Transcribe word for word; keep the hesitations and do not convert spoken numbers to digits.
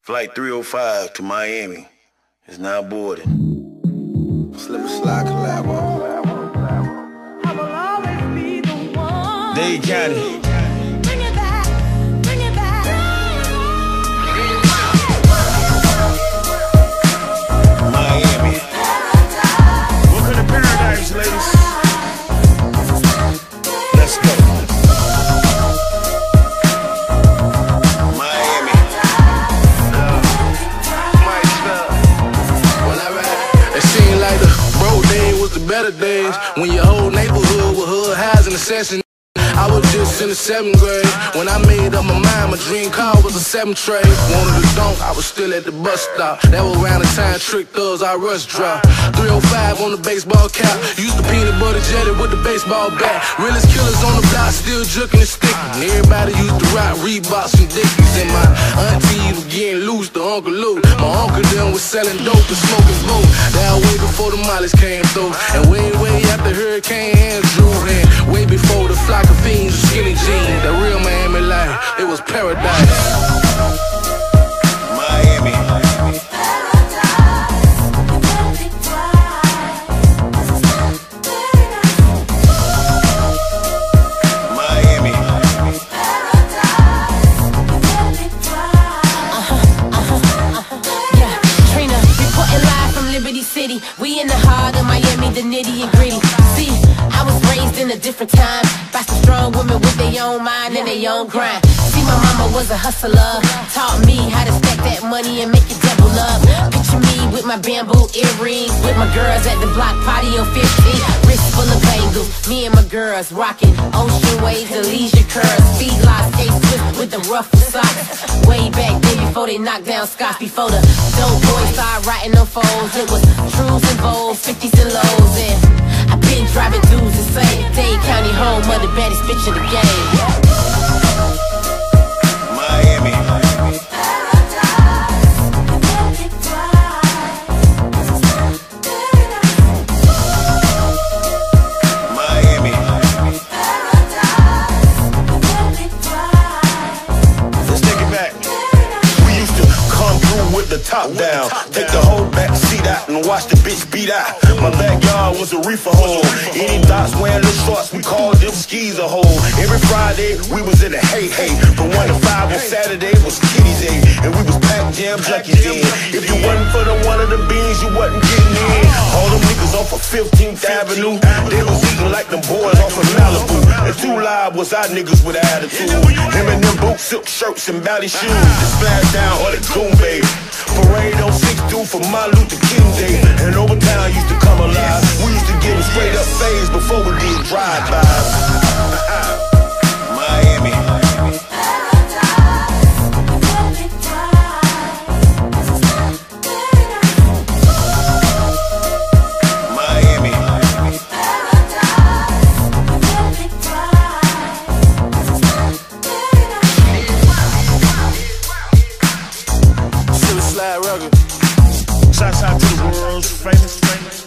Flight three oh five to Miami is now boarding. Slip and slide collabo. Dade County. Bring it back, bring it back. Miami. Welcome to paradise, ladies. Let's go. Miami. When I ride, it seemed like the broke days was the better days. When your whole neighborhood with hood highs and assassin. I was just in the seventh grade when I made up my mind. My dream car was a seven tray. Wanted a dunk, I was still at the bus stop. That was around the time trick thugs I rush drop. three oh five on the baseball cap. Used to peanut butter jelly with the baseball bat. Realest killers on the block, still juking and sticking. Everybody used to rock Reeboks and Dickies. And my auntie was getting loose to Uncle Lou. My uncle then was selling dope and smoking smoke. That was way before the mollies came through. And way, way after Hurricane Andrew. And way before the flock of fiends and skinny jeans. The real Miami life, it was paradise. Miami. Miami. Uh-huh, uh-huh, uh-huh. Yeah, Trina, reporting live from Liberty City. We in the heart of Miami, the nitty and gritty. See, I was raised in a different time by some strong women with their own mind and their own grind. See, my mama was a hustler, taught me how to stack that money and make it double up. Picture me with my bamboo earrings, with my girls at the block party on fifteen. Wrist full of bangles, me and my girls rocking ocean waves and leisure curves. Feet locked, skate swift with the rough socks. Way back then before they knocked down Scott, before the dope boys started writing them foes. It was trues and bowls, fifties and lows, and I've been driving dudes insane. Dade County home of the baddest bitch in the game. Miami. Miami. Let's take it back. We used to come through with the top down, take the whole back seat out and watch the bitch beat out. My backyard was a reefer hole. Any dots wearing little shorts, we called them skis a hole. Every Friday we was in the hey hey. From one to five on Saturday was Kitty's Day, and we was pack jam junkies then. If you wasn't for the one of the beans, you wasn't getting in. All them niggas off of fifteenth Avenue, they was eating like them boys off of Malibu. And Two Live was our niggas with attitude. Him and them boot silk shirts and ballet shoes. The splash down or the Goombay. Parade on six two for Martin Luther King Day. And Overtown used to come alive. We used to get them straight up phase before we did drive-bys. Miami. Miami. Slip and slide rugged. Shouts out to the world's famous, famous.